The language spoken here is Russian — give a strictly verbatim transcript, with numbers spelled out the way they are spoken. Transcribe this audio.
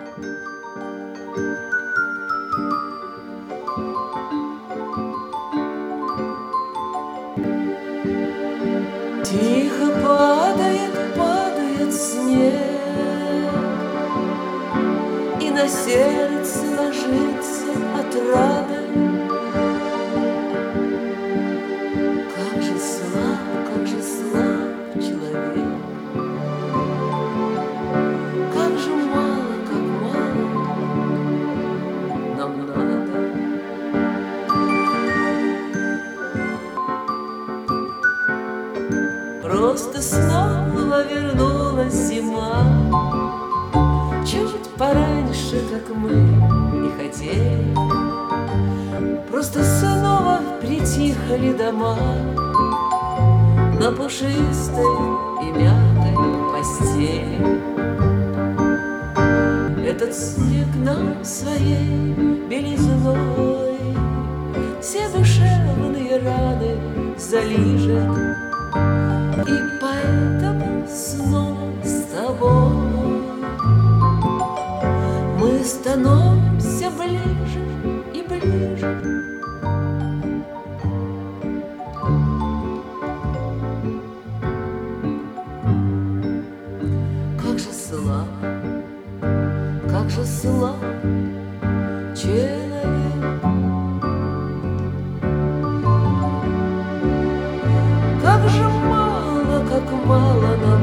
Тихо падает, падает снег, и на сердце ложится отрада. Как же слаб, как же слаб человек, как же мало, как мало нам надо. Просто снова вернулась зима, чуть пораньше, как мы и хотели. Просто снова притихли дома на пушистой и мягкой постели. Этот снег нам своей белизной все душевные раны залижет. И поэтому снова с тобой мы становимся ближе и ближе. Как же слаб, как же слаб человек, как же мало, как мало нам